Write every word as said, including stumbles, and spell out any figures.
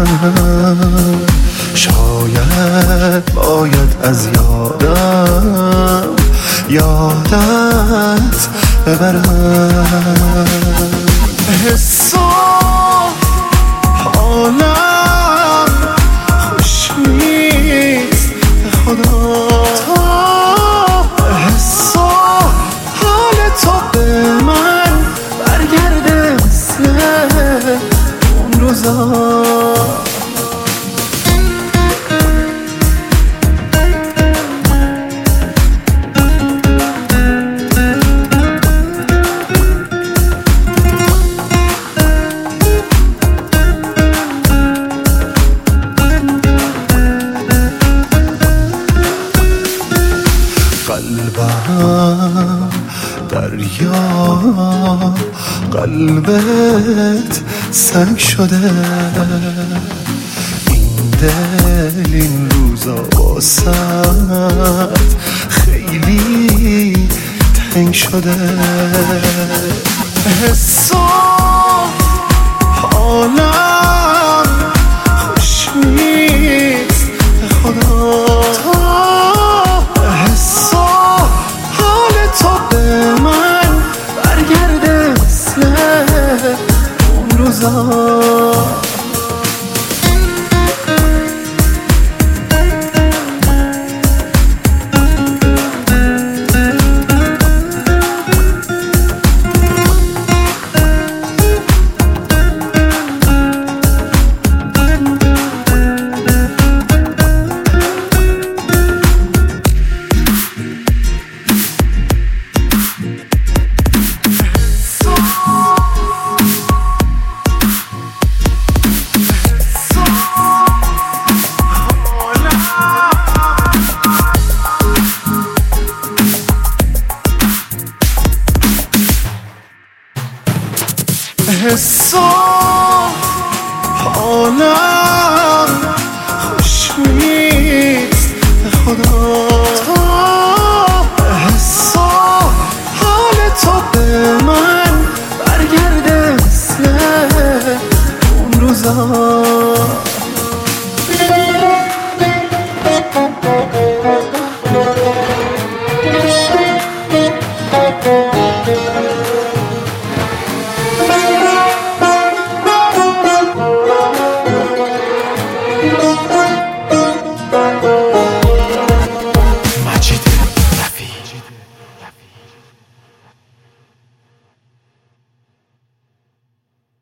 شاید باید از یادم یادت ببرم. حس و حالم خوش نیست خدا، حس و حال تو به من برگرده مثل اون روزا. قلبم دریا، قلبت سنگ شده، این دل این روزا واسط خیلی تنگ شده. حس